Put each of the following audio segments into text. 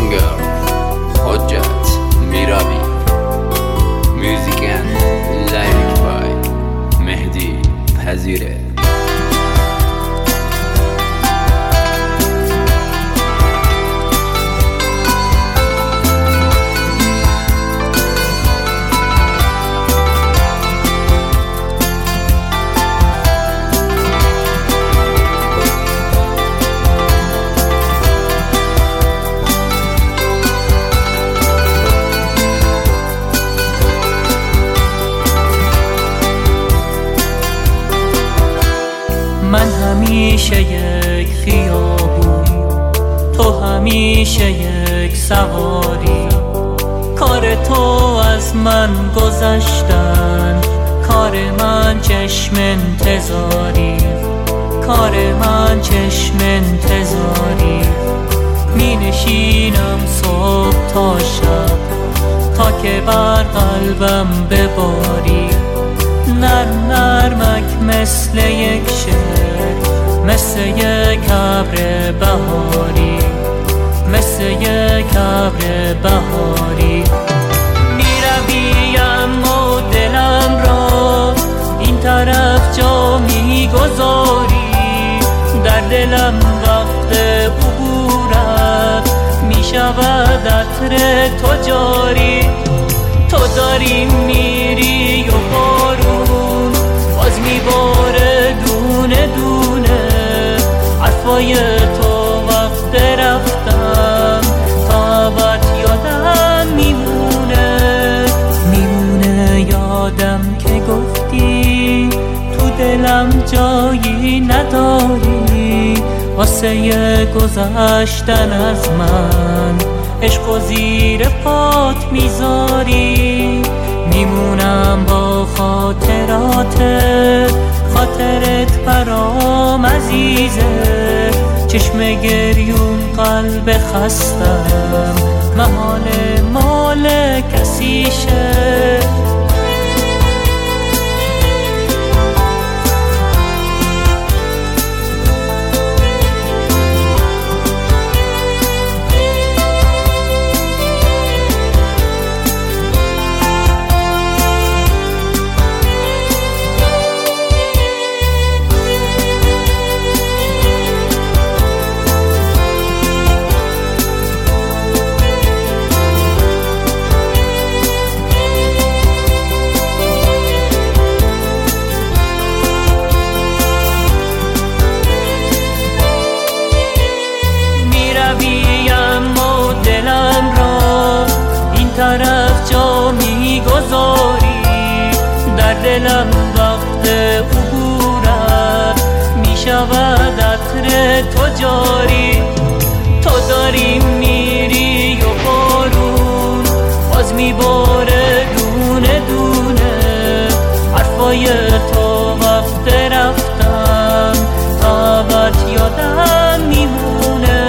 سینگر حجت میرابی میوزیک اند لیریک بای مهدی پذیره. من همیشه یک خیابون، تو همیشه یک سواری. کار تو از من گذشتن، کار من چشم انتظاری، کار من چشم انتظاری. می نشینم صبح تا شب تا که بر قلبم بباری. نرمک مثل یک شعر، مثل یک ابر بهاری، مثل یک ابر بهاری. میروی اما دلم را این طرف جا میگذاری. در دلم وقت عبورت میشود عطر تو جاری. تو داری میری و بارون باز میباره دونه دونه. حرفای تو وقت رفتم تا ابد یادم میمونه. یادم که گفتی تو دلم جایی نداری. واسه گذشتن از من عشق و زیر پات میذاری. میمونم با خاطرت برام عزیزه. چشم گریون قلب خستم محال مال کسیشه. اما دلم را این طرف جا میگذاری. در دلم وقت عبورت میشود عطر تو جاری. تو داری میری و بارون باز میباره دونه دونه. حرفای تو وقت رفتم تا ابد یادم میمونه.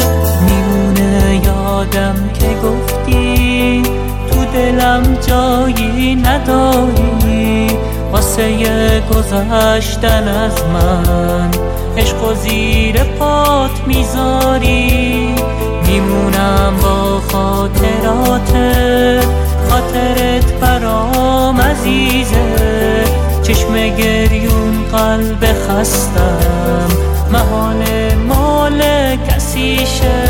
یادم که گفتی تو دلم جایی نداری. واسه گذشتن از من عشق و زیر پات میذاری. میمونم با خاطرت برام عزیزه. چشم گریون قلب خستم محال مال کسیشه.